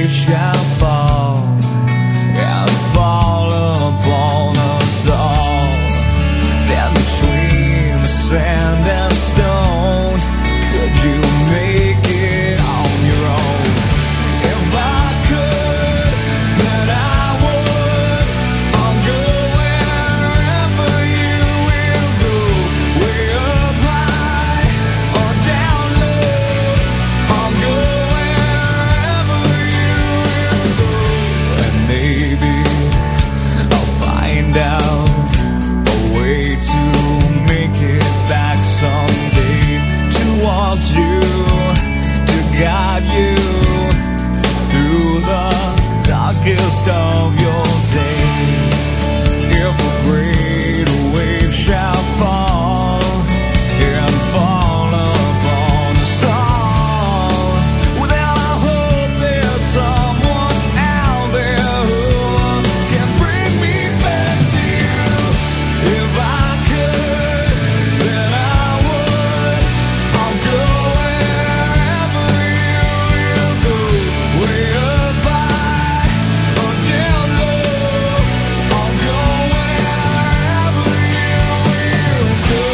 wave shall fall and fall upon us all. Then between the sand and stone, could you make it on your own? If I could, then I would. I'll go wherever you will go, way up high or down low. I'll go wherever you will go, and maybe I'll find out a way to make it back someday, to walk you, to guide you through the darkest of your days. If a great wave shall fall and fall upon us all, well, then I hope there's someone out there who can bring me back to you. If I could, then I would. I'll go wherever you will go, way up high or down low. I'll go wherever you will go.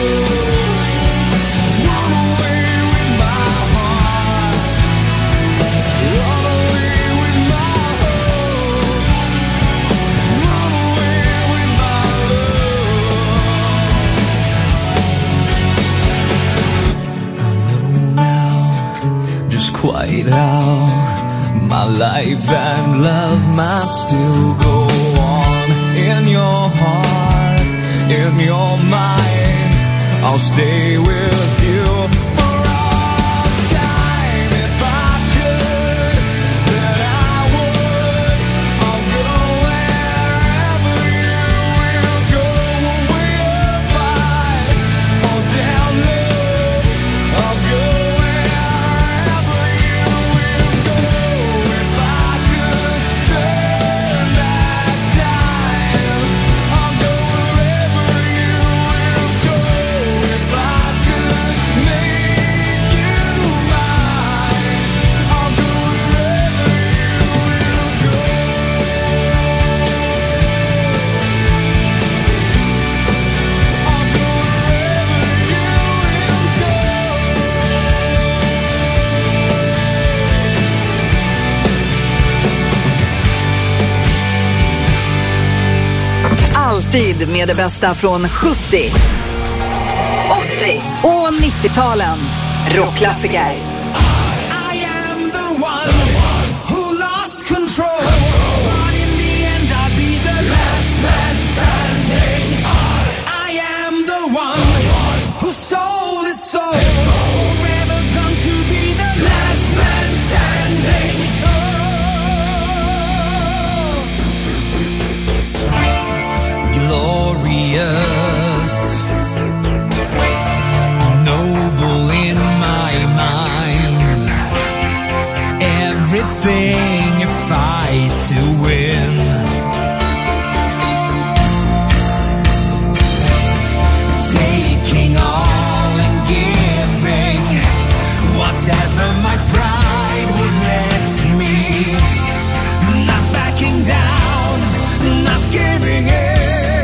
Run away with my heart, run away with my hope, run away with my love. I know now just quite how my life and love might still go on. In your heart, in your mind, I'll stay with you for all time. If I could, then I would. I'll go wherever you will go, way up high or down low. I'll go wherever you will go. If I could turn back time, I'll go wherever you will go. If I could make you mine, I'll go wherever you will go. I'll go wherever you will go. Alltid med det bästa från 70, 80 och 90-talen. Rockklassiker. I am the one who lost control. But in the end I'll be the last man standing. I am the one who sold his soul. Forever come to be the last man standing. Glorious, noble in my mind. Everything a fight to win. Taking all and giving whatever my pride would let me. Not backing down, not giving in.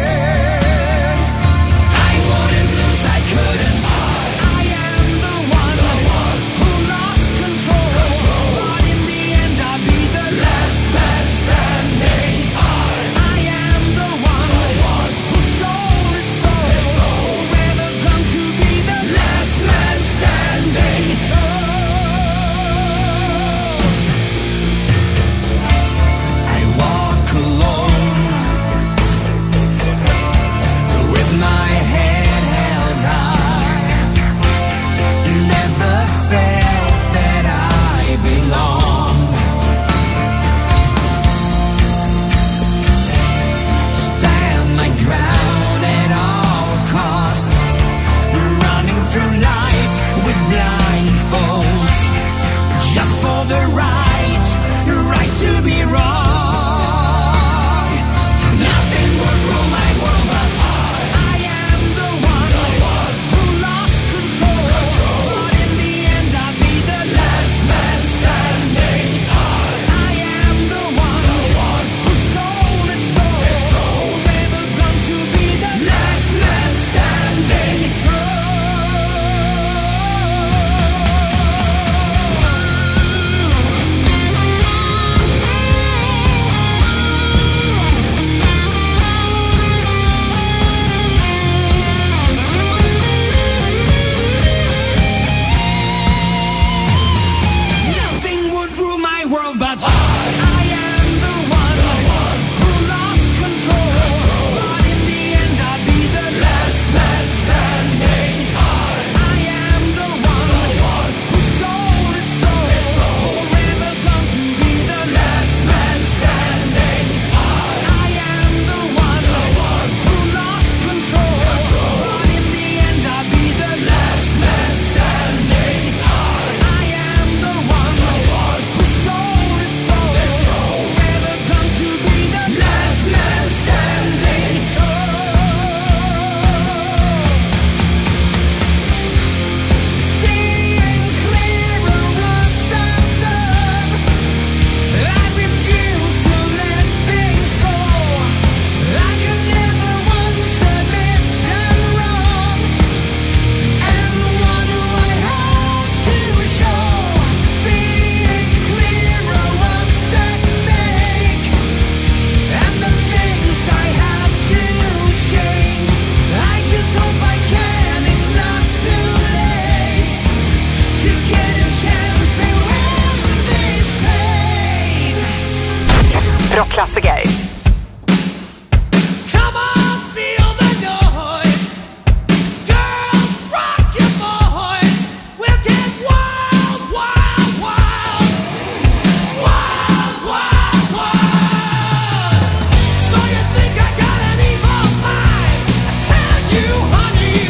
I wouldn't lose, I couldn't. I am the one who lost control. But in the end I'll be the last man standing. world, but I am the one who lost control. But in the end, I'll be the last man standing. I am the one whose soul is forever going to be the last man standing. I am the one who lost control. But in the end, I'll be the last man standing. I am the one whose soul is forever going to be the last man standing. Seeing clearer what I've done, I refuse to let things go. I can never once admit I'm wrong, and what do I have to show? Seeing clearer what's at stake, and the things I have to change. I just hope I can, it's not too late to get a chance to end this pain. Rockklassiker. Come on, feel the noise. Girls, rock your voice. We'll get wild, wild, wild. Wild, wild, wild. So you think I got an evil mind? I tell you, honey,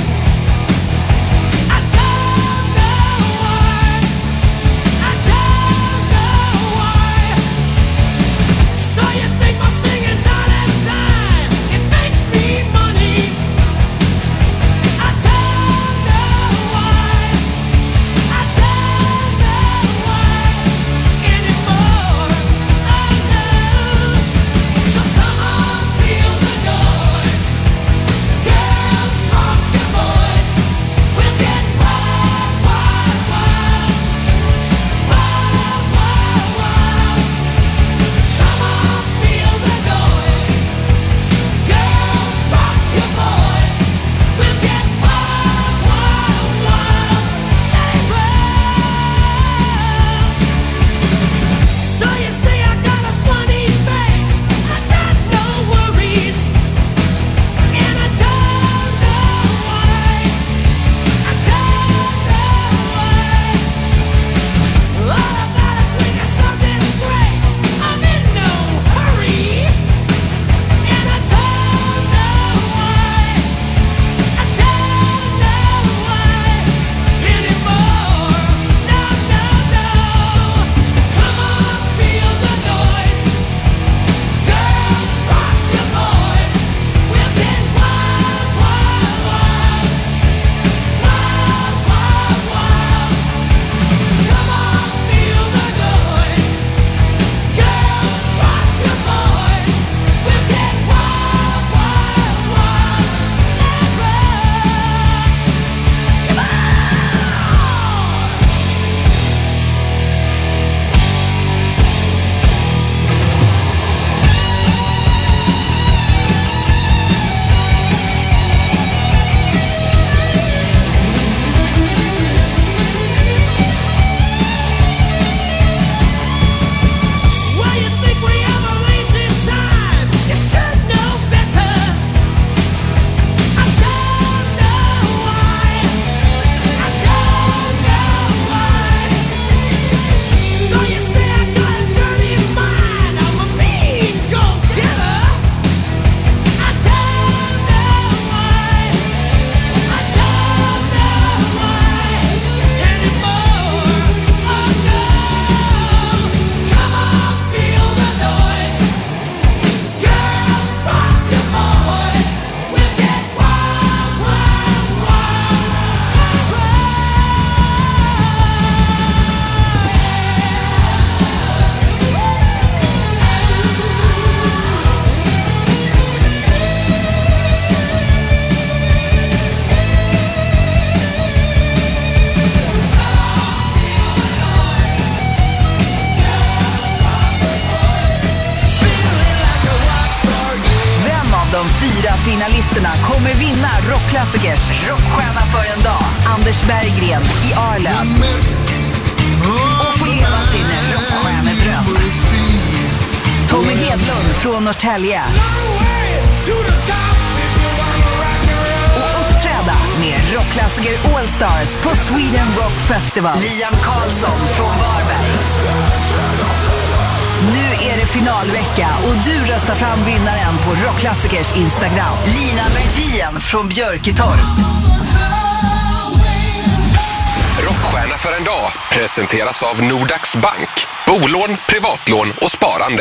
I don't know why. I don't know why. So you think my singing's all that time? It makes me money. I don't know why. I don't know why anymore. Oh no. So come on, feel the noise. Girls, rock your voice. We'll get wild, wild, wild. Wild, wild, wild. Come on, feel the noise. Girls, rock your voice. We'll get wild, wild, wild. So you say I got a funny face. I got no worries, and I don't know why. I don't know why. All I've got is weakness of disgrace. I'm in no hurry, and I don't know why. I don't know why anymore. No, no, no. Come on, feel the noise. Girls, rock your voice. We'll get wild, wild, wild. Wild, wild, wild. Come on, feel the noise. Girls, rock your voice. We'll get wild, wild, wild. Come on! Well, you think we have a wasting time? You should know better. I don't know why. I don't know why. So you say I got a dirty mind? I'm a mean go-getter. I don't know why. I don't know why anymore. Oh no. Come on, feel the noise. Girls, rock your voice. We'll get wild, wild, wild. Vem av de 4 finalisterna kommer vinna Rockklassikers Rockstjärna för en dag? Anders Berggren i Arlen. Och få leva sin rockstjärnedröm. Tommy Hedlund från Norrtälje. Och uppträda med rockklassiker All Stars på Sweden Rock Festival. Liam Karlsson från Varberg. Nu är det finalvecka och du röstar fram vinnaren på Rockklassikers Instagram. Lina Verdien från Björketorp. Rockstjärna för en dag presenteras av Nordax Bank. Bolån, privatlån och sparande.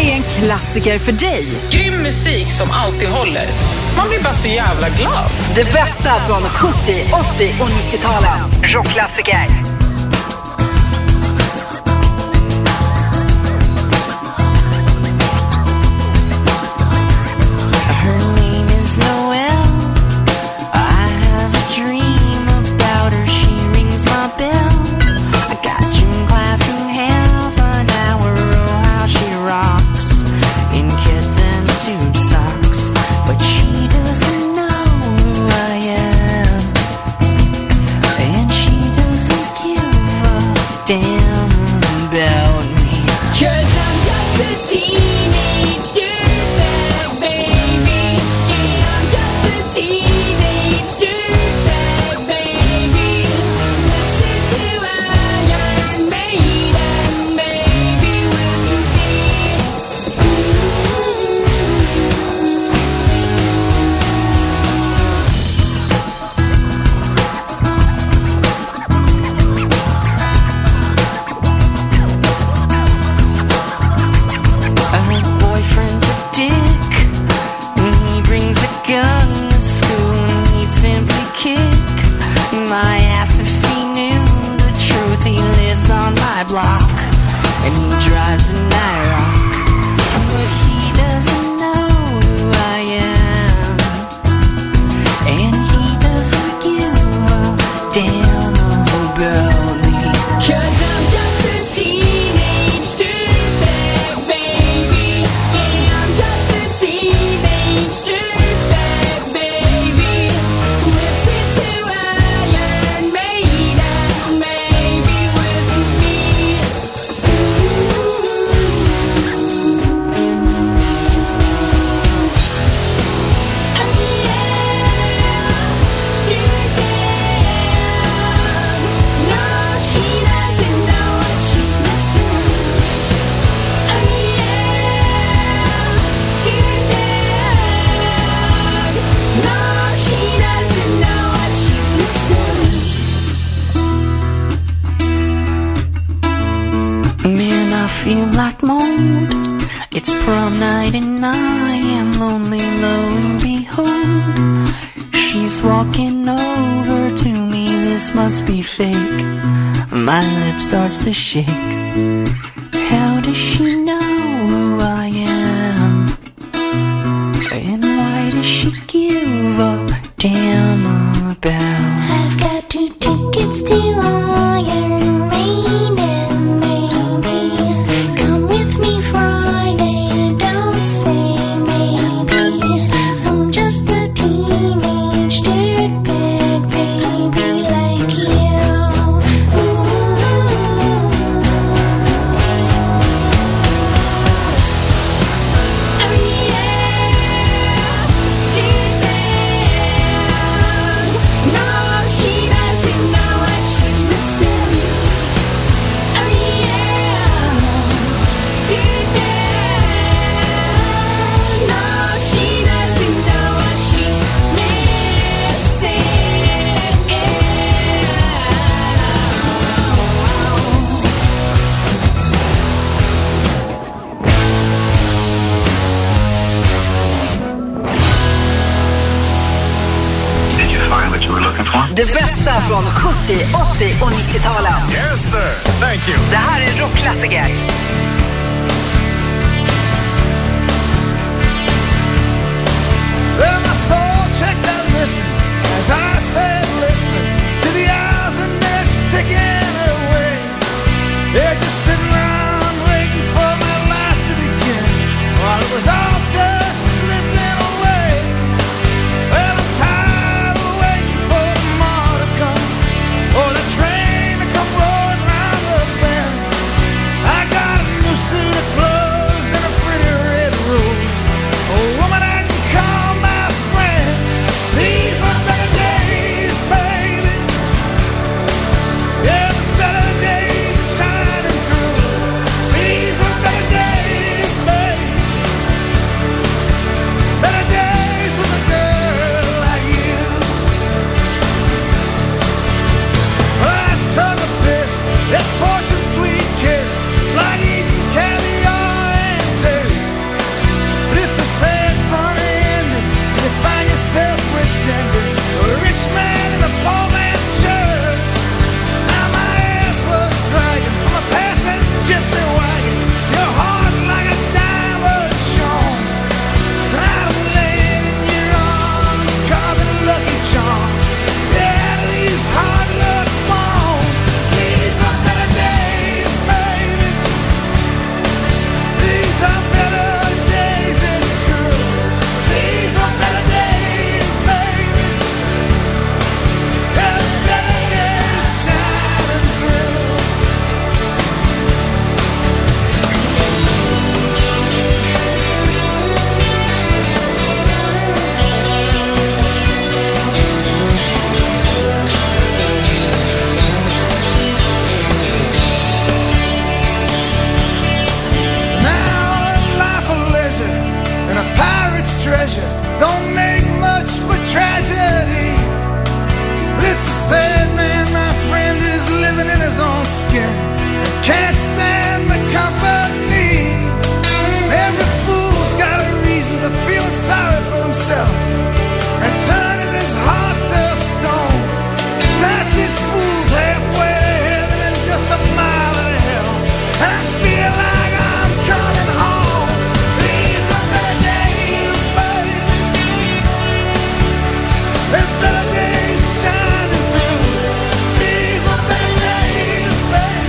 är en klassiker för dig? Grym musik som alltid håller. Man blir bara så jävla glad. Det bästa från 70, 80 och 90-talen. Rockklassiker. Starts to shake. How does she know who I am? And why does she give a damn about? I've got 2 tickets to Iron Maiden, baby. Come with me Friday, don't say maybe. I'm just a teenage dirtbag baby like you. Det bästa från 70, 80 och 90-talen. Yes sir, thank you. Det här är rockklassiker. Well, my soul checked out missing as I sat listening to the hours and minutes ticking away. They're just sitting around waiting for my life to begin while it was all just slipping away. Well, I'm tired of waiting for tomorrow to come, or the train to come rolling round the bend. I got a new nature don't make much for tragedy. It's a sad man, my friend, is living in his own skin. Can't stand the company. Every fool's got a reason to feel sorry for himself and turning his heart to stone. Tied these fools halfway to heaven and just a mile to hell. And I feel like I'm coming home. These are better days, baby. There's better days shining through. These are better days, baby.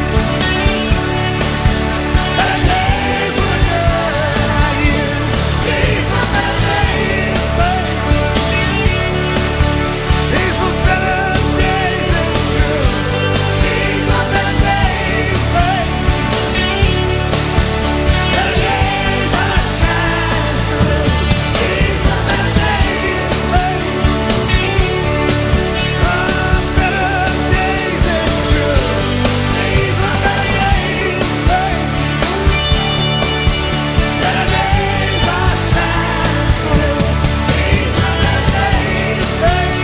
Better days with a girl like you. These are better days, baby. These are better days, it's true. These are better days, baby. Better days I shine through. These are better days, baby. Better days, it's true. These are better days, baby. Better days I shine through. These are better days, baby.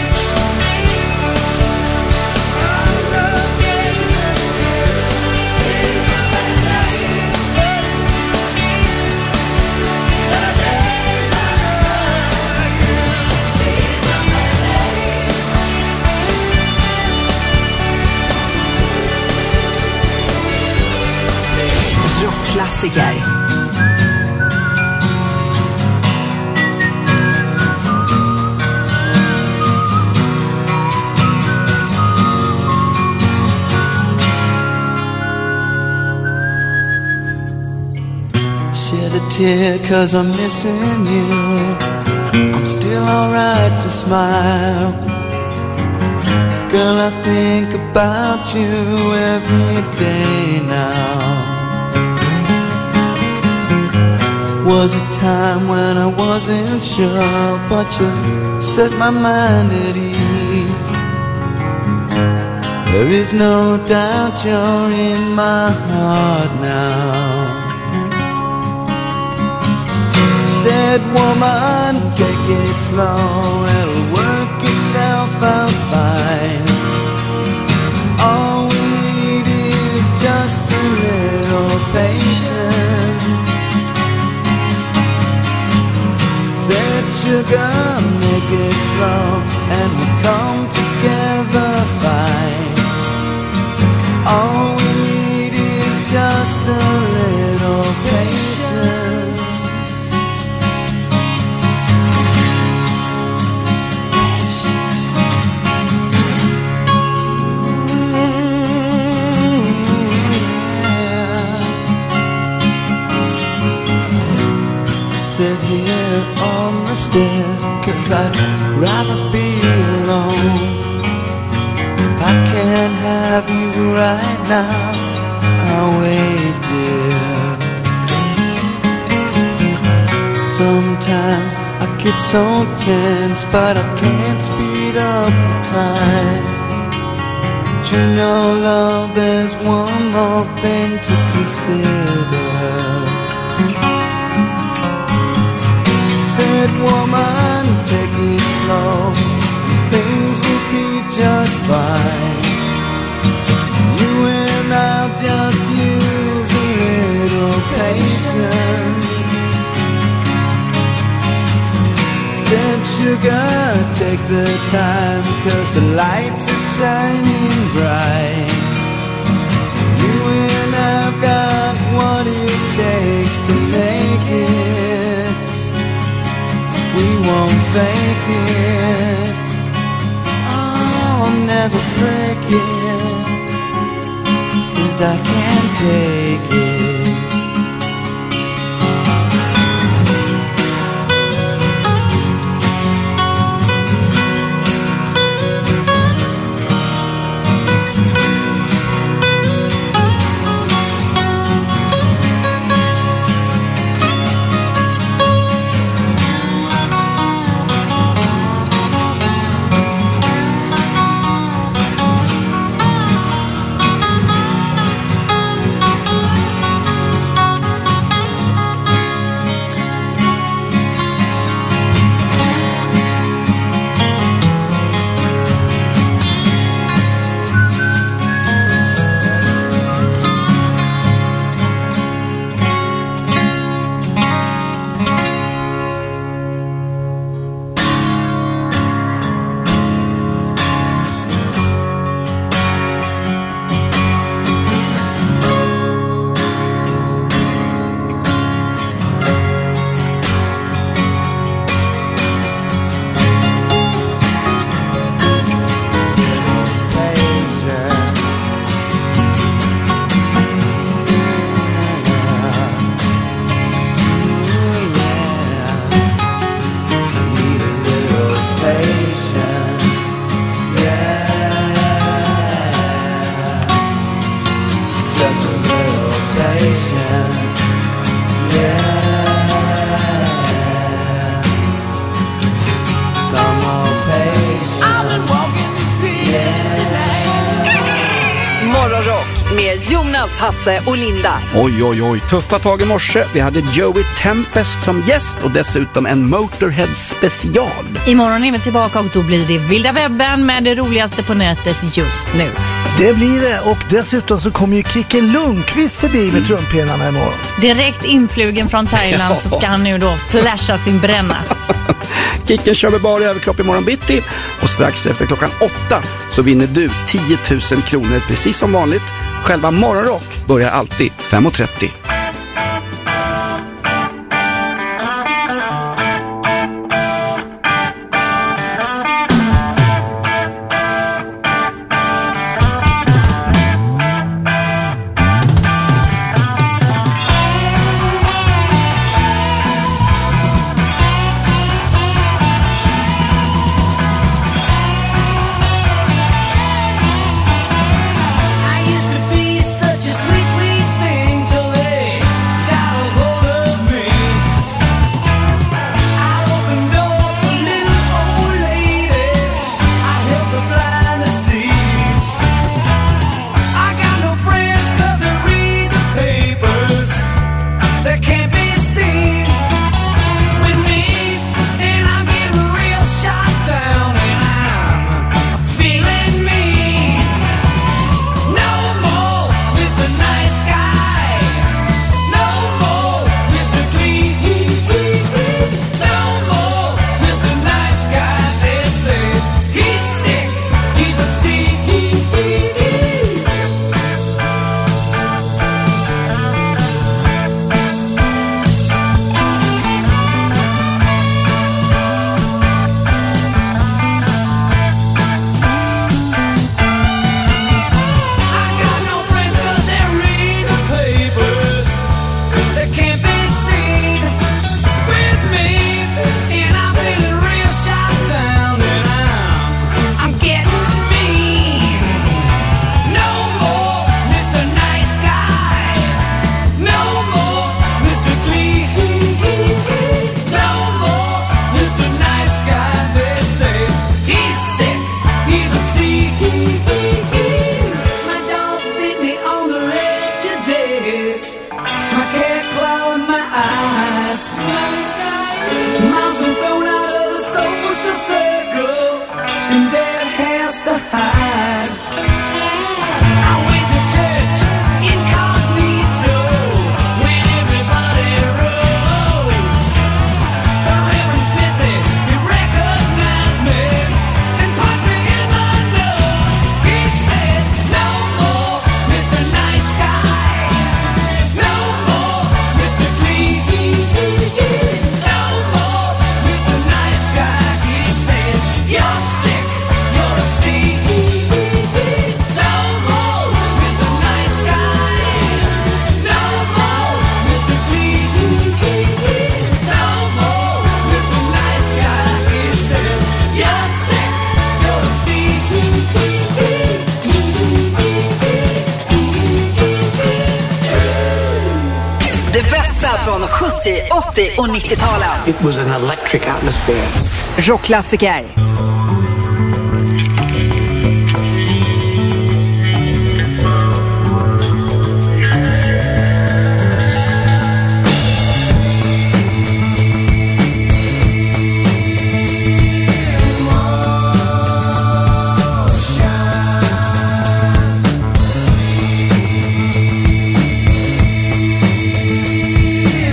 Rockklassiker. Shed a tear 'cause I'm missing you. I'm still alright to smile. Girl, I think about you every day now. Was a time when I wasn't sure, but you set my mind at ease. There is no doubt you're in my heart now. Said woman, take it slow, it'll work itself out fine. All we need is just a little patience. Said sugar, make it slow, and we'll come together fine. All we need is just a little patience. Sit here on the stairs, 'cause I'd rather be alone. If I can't have you right now, I'll wait, dear. Sometimes I get so tense, but I can't speed up the time. But you know, love, there's one more thing to consider. Said woman, take it slow, things will be just fine. You and I'll just use a little patience. Said sugar, take the time, 'cause the lights are shining bright. You and I've got what it takes to make it. We won't fake it. Oh, I'll never break it, 'cause I can't take it. Jonas, Hasse och Linda. Oj, tuffa tag i morse. Vi hade Joey Tempest som gäst och dessutom en Motorhead special. Imorgon är vi tillbaka och då blir det vilda webben med det roligaste på nätet just nu. Det blir det, och dessutom så kommer ju Kicke Lundqvist förbi med trumpinarna imorgon. Direkt influgen från Thailand så ska han nu då flasha sin bränna. Kicken kör med bara överkropp imorgon bitti och strax efter klockan 8 så vinner du 10 000 kronor precis som vanligt. Själva morgonrock börjar alltid 5:30. I used to be such a sweet, sweet thing till they got a hold of me. I opened doors for little old ladies. I helped the blind to see. I got no friends 'cause they read the papers. They can't be seen with me, and I'm getting real shot down, and I'm feeling me. No more Mr. Nice Guy. No more Mr. Clean. No more Mr. Nice Guy. They say he's sick, he's a sea. I got no friends 'cause they read the papers. They can't be seen with me, and I'm feeling real shot down, and I'm getting mean. No more Mr. Nice Guy. No more Mr. Clean. No more Mr. Nice Guy. They say he's sick, he's a sea. My dog bit me on the leg today. My cat clawed my eyes. Mom's been thrown out of the social circle, and Dad has to hide. I went to church incognito when everybody rose. The Reverend Smithy, he recognized me and punched me in the nose. He said, no more Mr. Nice Guy. No more Mr. Clean. No more Mr. Nice Guy. He said, you're sick, you're a sea. No more Mr. Nice Guy. No more Mr. Clean. No more Mr. Nice Guy. He said, you're sick, you're a sea. Det bästa från 70, 80 och 90-talen. It was an electric atmosphere. Rockklassiker.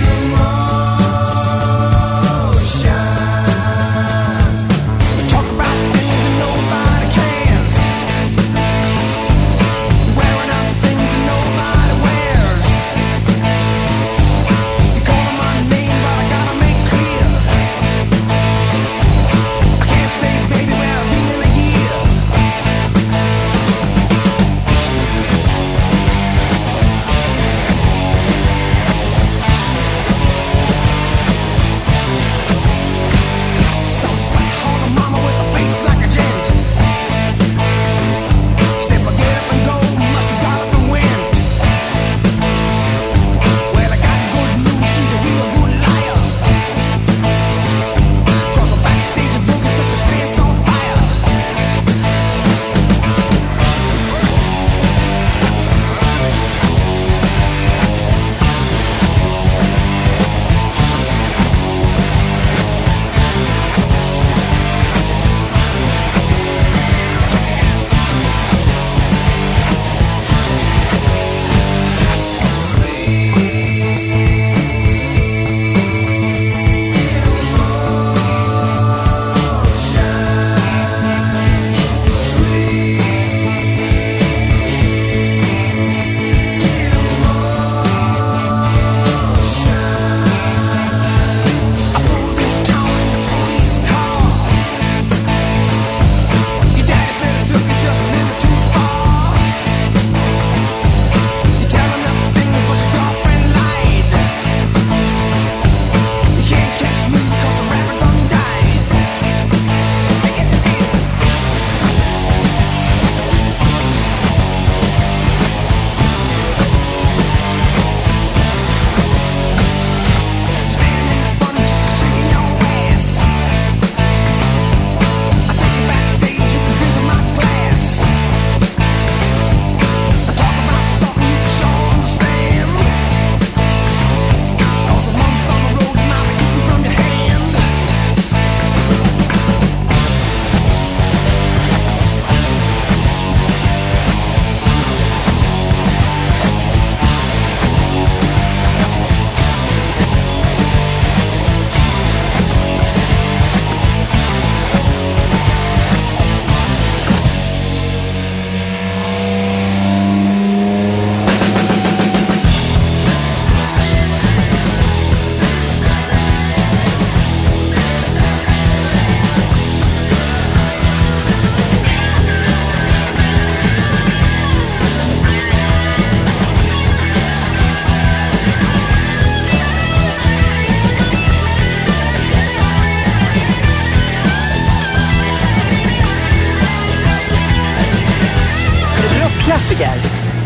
Talk about Rockklassiker.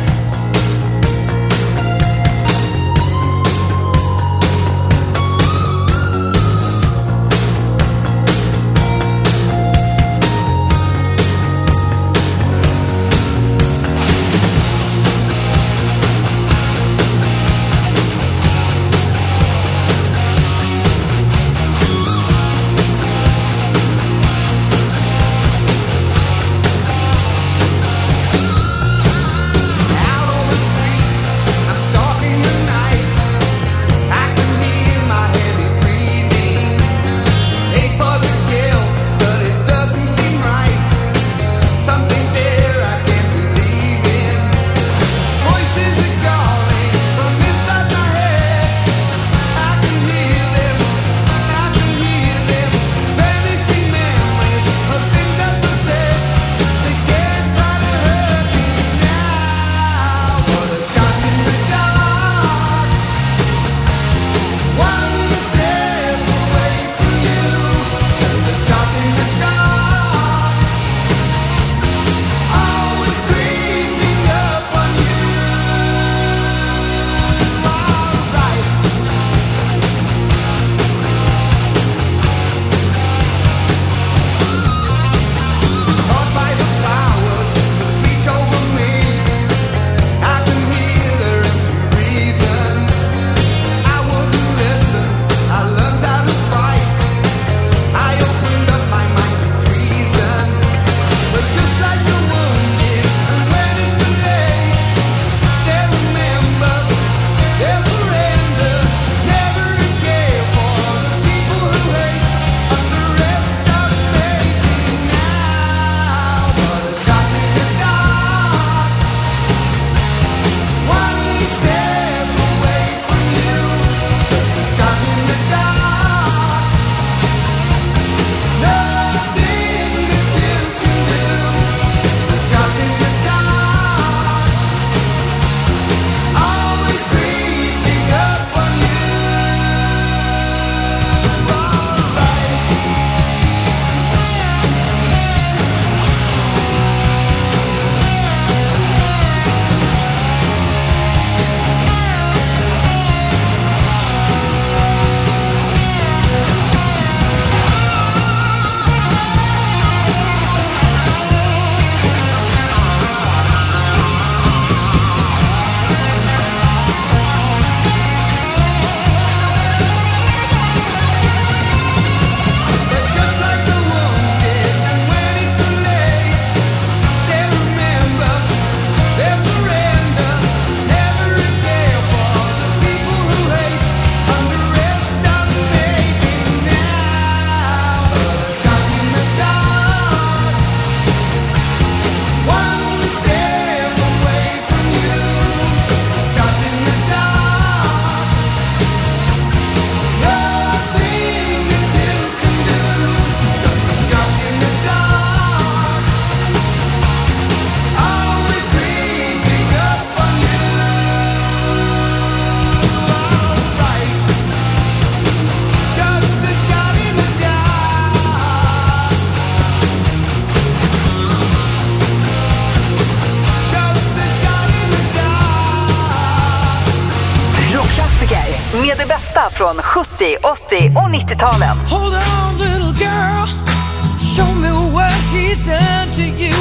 Med det bästa från 70, 80 och 90-talen. Hold on, little girl. Show me what he's done to you.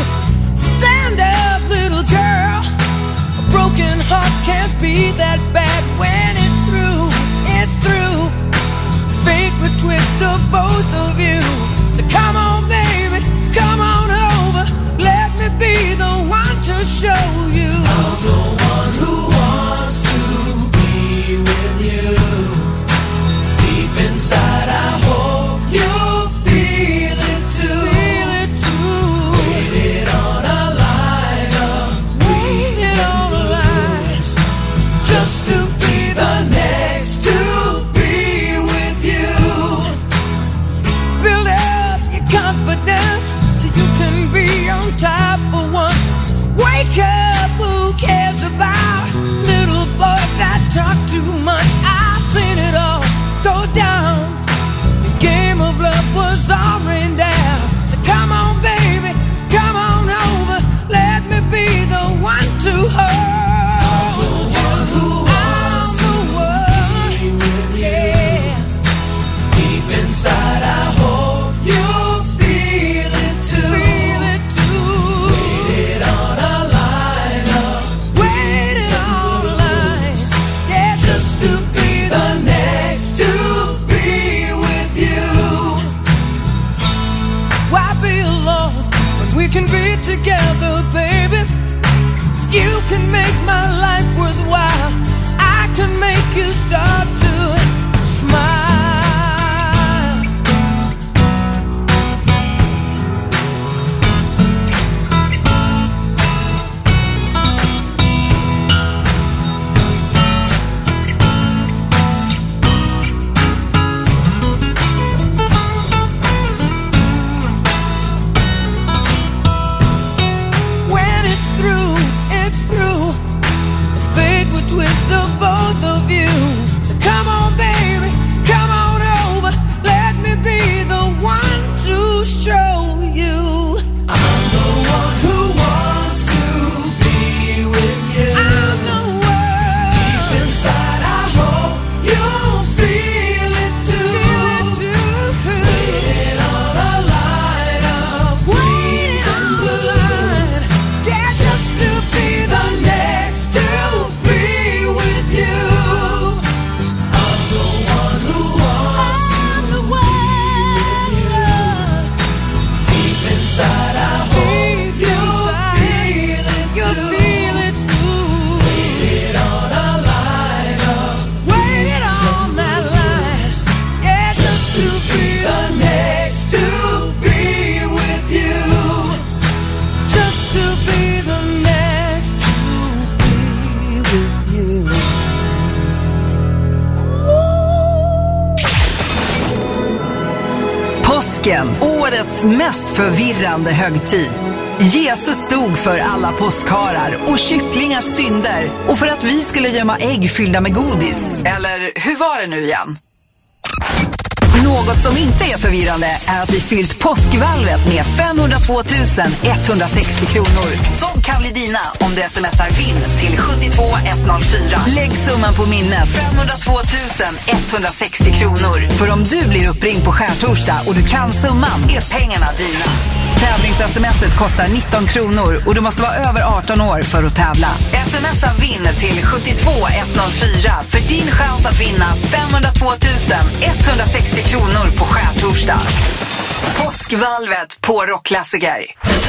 Stand up, little girl. A broken heart can't be that bad when it's through. It's through. Fate would twist the both of you. So come on, baby, come on over. Let me be the one to show you. I'm the one who wants to be with you. Deep inside, I hope you feel it too. Feel it too. Waited on a line of waited on a line just to be the next to be with you. Build up your confidence so you can be on top for once. Wake up, who cares about little boys that talk too much? I've seen it all go down. Påsken, årets mest förvirrande högtid. Jesus stod för alla påskharar och kycklingars synder och för att vi skulle gömma ägg fyllda med godis. Eller hur var det nu igen? Något som inte är förvirrande är att vi fyllt påskvalvet med 502 160 kronor. Som kan bli dina om du smsar vinn till 72104. Lägg summan på minnet 502 160 kronor. För om du blir uppringd på skärtorsdag och du kan summan är pengarna dina. Tävlings-smset kostar 19 kronor och du måste vara över 18 år för att tävla. Smsa vinn till 72104 för din chans att vinna 502 160 kronor på skärtorsdag. Påskvalvet på Rockklassiker.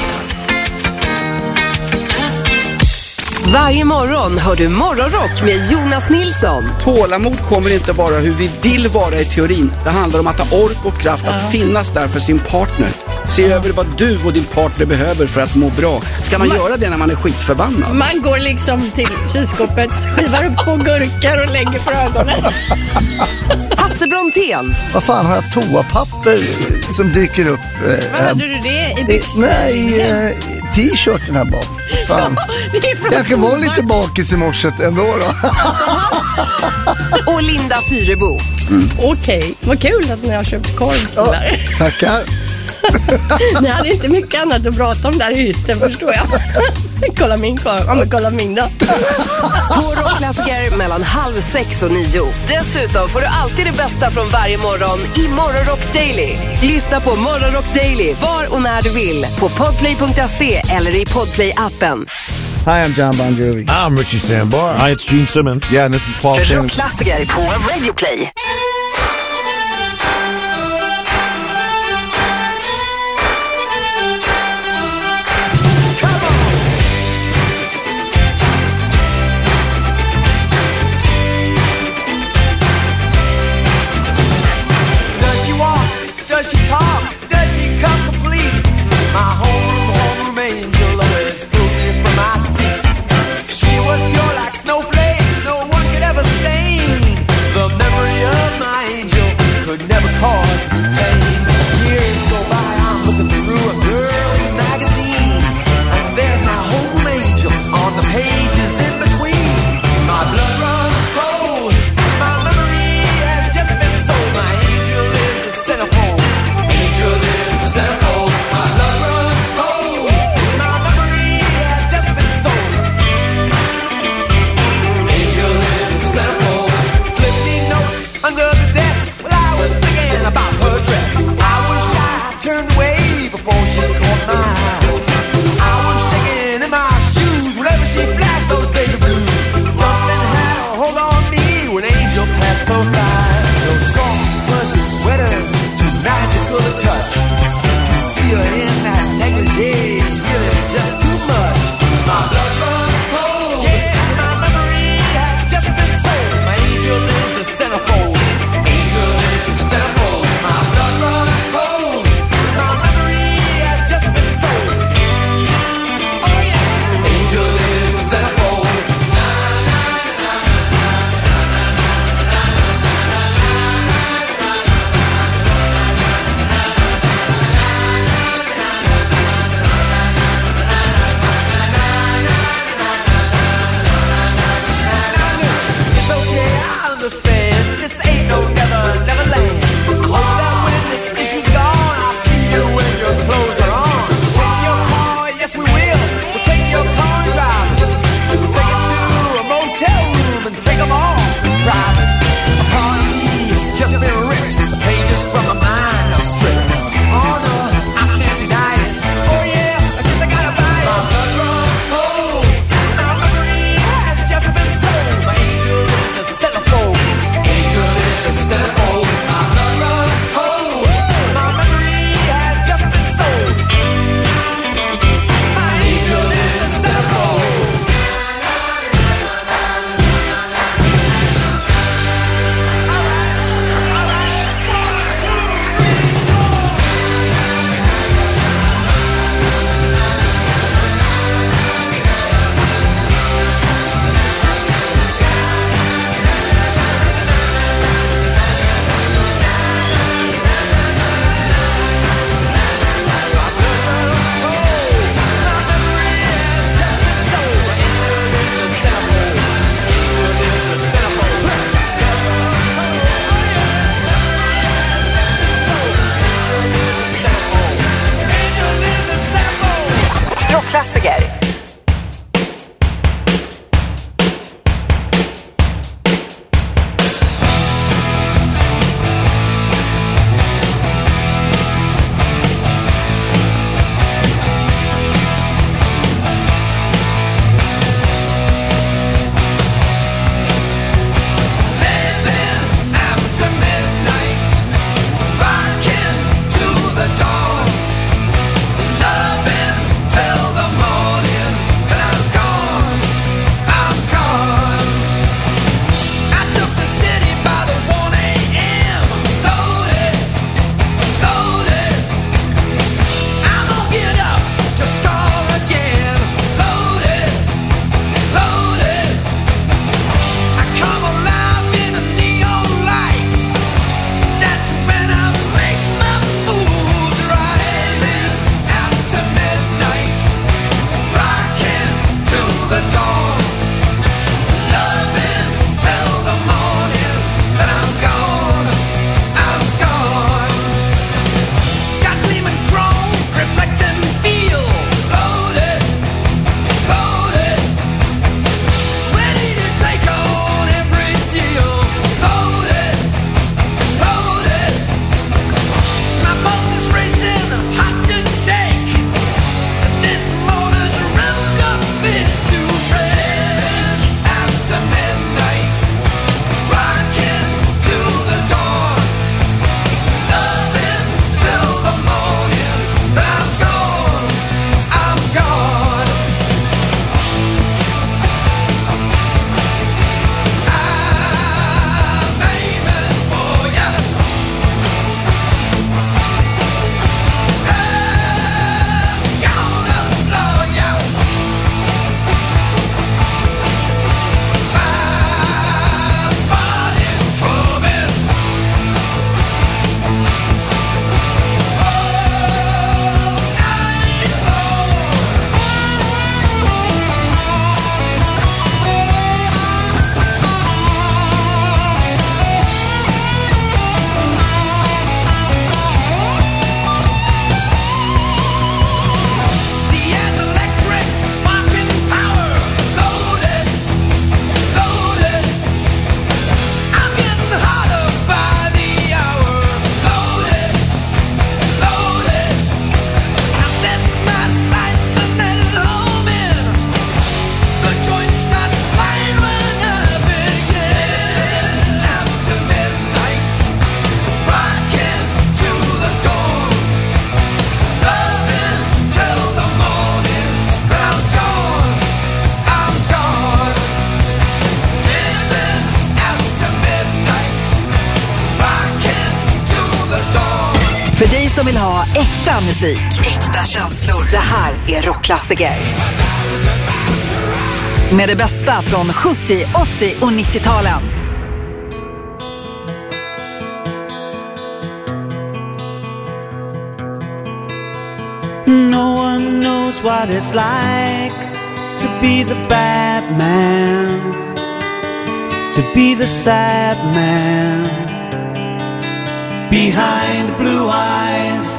Varje morgon hör du Morgonrock med Jonas Nilsson. Tålamod kommer inte vara hur vi vill vara i teorin. Det handlar om att ha ork och kraft att finnas där för sin partner. Se över vad du och din partner behöver för att må bra. Ska man göra det när man är skitförbannad? Man går liksom till kylskåpet, skivar upp 2 gurkor och lägger för ögonen. Hasse Brontén. Vad fan, har jag toapapper som dyker upp? Vad hade du det i byxor? Nej, t-shirten här bak. Fan. Jag kan vara lite bakis i morset ändå då. Och Linda Fyrebo. Okej, vad kul att ni har köpt korv. Ja, tackar. Ni hade inte mycket annat att prata om där ute, förstår jag. Kolla min korv, ja men kolla min då. På Rockklassiker mellan 5:30 och 9. Dessutom får du alltid det bästa från varje morgon i Morgonrock Daily. Lyssna på Morgonrock Daily var och när du vill på podplay.se eller i Podplay-appen. Hi, I'm John Bon Jovi. I'm Richie Sambora. Hi, it's Gene Simmons. Yeah, and this is Paul Simmons. Rockklassiker på Radio Play. Does she talk? Does she come complete? My homeroom angel always pulled me from my seat. She was pure like snowflakes, no one could ever stain. The memory of my angel could never cause pain. Years go by, I'm looking through a girl's magazine, and there's my home angel on the pages in between. My blood runs cold, my memory has just been sold. My angel is the centerfold. Angel is the centerfold. My blood runs cold. My memory has just been sold. Angel is the centerfold. Slipping notes under the desk while I was thinking about her dress. rockklassiker. För dig som vill ha äkta musik, äkta känslor. Det här är rockklassiker. Med det bästa från 70, 80 och 90-talen. No one knows what it's like to be the bad man, to be the sad man behind blue eyes.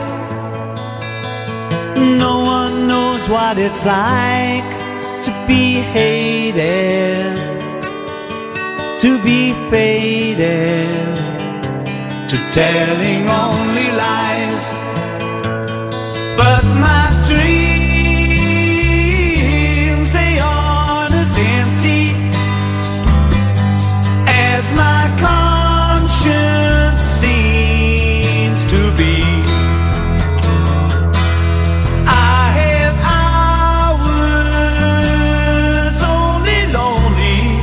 No one knows what it's like to be hated, to be faded, to telling only lies. But my dreams, they aren't as empty as my conscience seems to be. I have hours only lonely.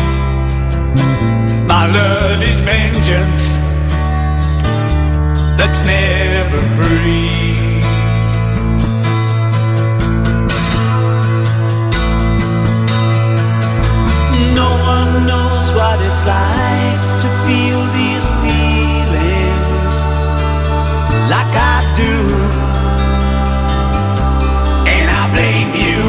My love is vengeance that's never free. Knows what it's like to feel these feelings like I do, and I blame you.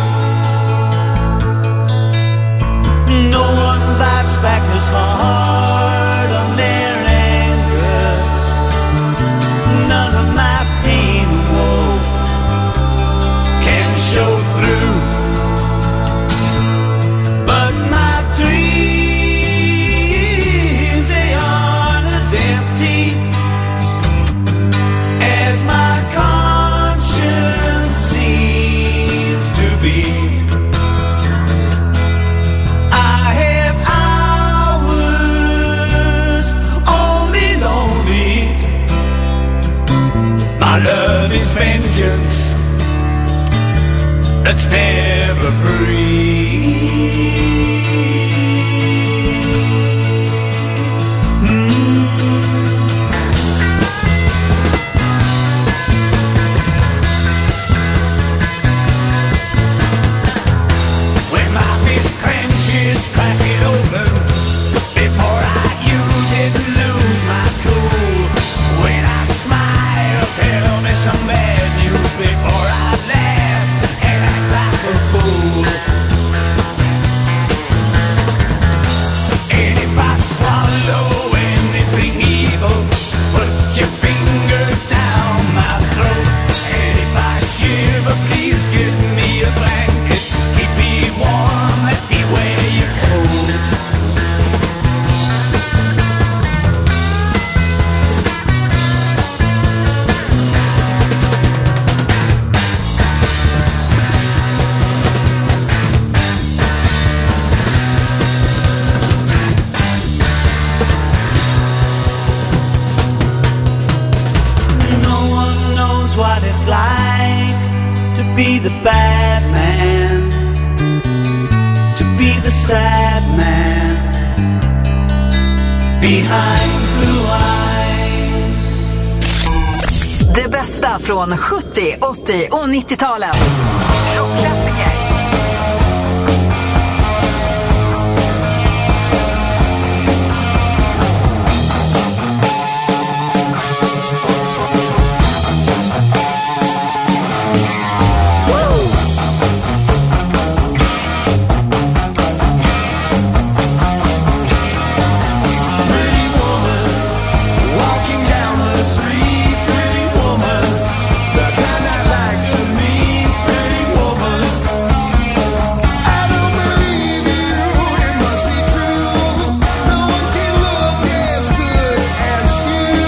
No one bites back as hard on their anger. None of my pain and woe can show My love is vengeance that's never free. When my fist clenches, crack it open before I use it and lose my cool. When I smile, tell me some bad news before I laugh and act like a fool. And if I swallow anything evil, put your finger down my throat. And if I shiver, please give me a blanket. Keep me warm, let me wear your coat. No one knows what it's like to be the bad man, to be the sad man behind blue eyes. Det bästa från 70, 80 och 90-talen. Rockklassiker. Walking down the street, pretty woman, the kind I like to meet, pretty woman. I don't believe you, it must be true. No one can look as good as you.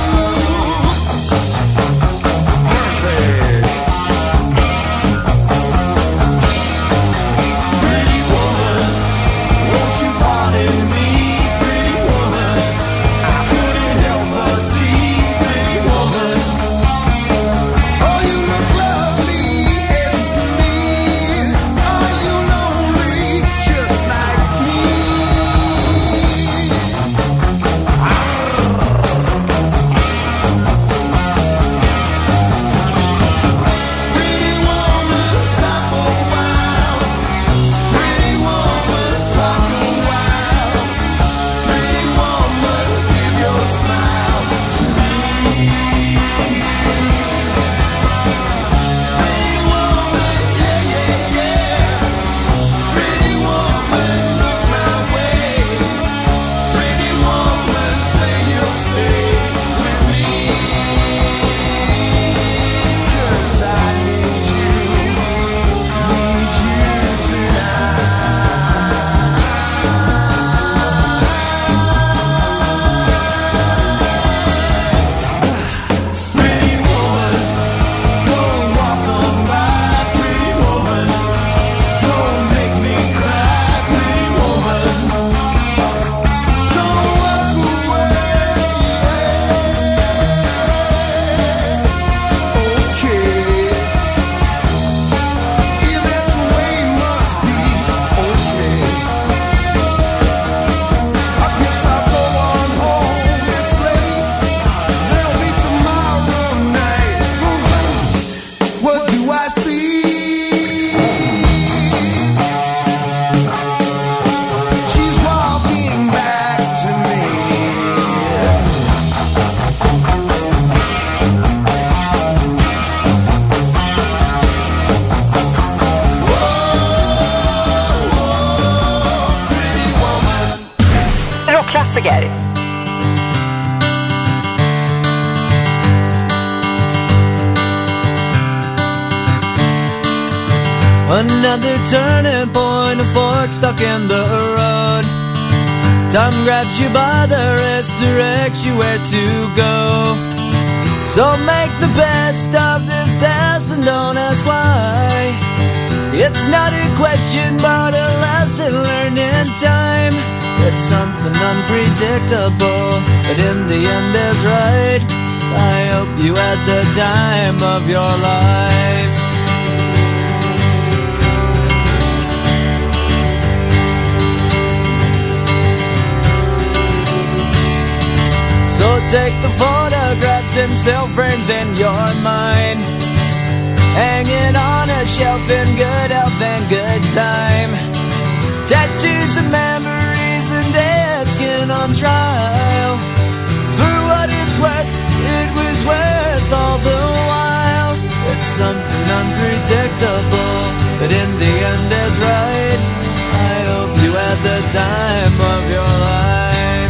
Pretty woman, won't you pardon me, pretty woman? I couldn't help but see, pretty woman. Oh, you look lovely as you can be. Are you lonely just like me? Pretty woman, stop a while. Pretty woman, talk a while. Pretty woman, give your smile to me. Pretty woman, yeah, yeah, yeah. Pretty woman, look my way. Pretty woman, say you'll stay with me. 'Cause I need you tonight. Pretty woman, don't walk on by. Pretty woman, don't make me cry. Pretty woman, don't walk away. Okay, if that's the way it must be, okay. I guess I'll go on home, it's late. There'll be tomorrow night. What do I see? She's walking back to me. Pretty woman. Rockklassiker. Another turning point, a fork stuck in the road. Time grabs you by the wrist, directs you where to go. So make the best of this test and don't ask why. It's not a question but a lesson learned in time. It's something unpredictable, but in the end is right. I hope hope you had the time of your life. So take the photographs and still frames in your mind, hanging on a shelf in good health and good time. Tattoos of memories and dead skin on trial. For what it's worth, it was worth all the while. It's something unpredictable, but in the end is right. I hope you had the time of your life.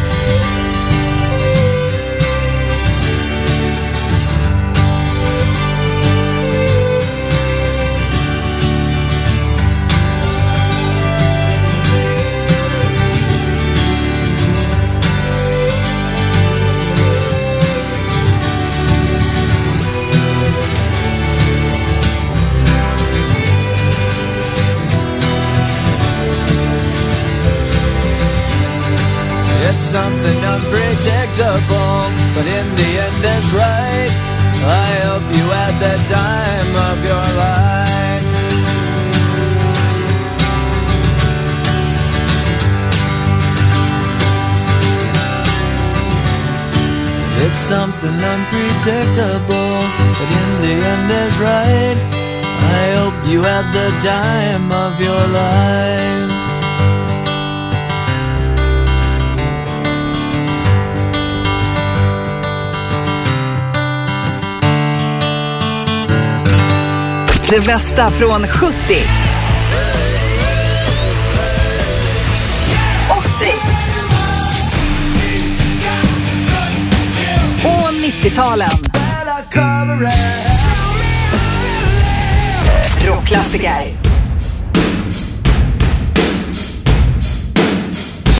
Something unpredictable, but in the end it's right. I hope you had the time of your life. It's something unpredictable, but in the end is right. I hope you had the time of your life. Det bästa från 70, 80 och 90-talen. Rockklassiker.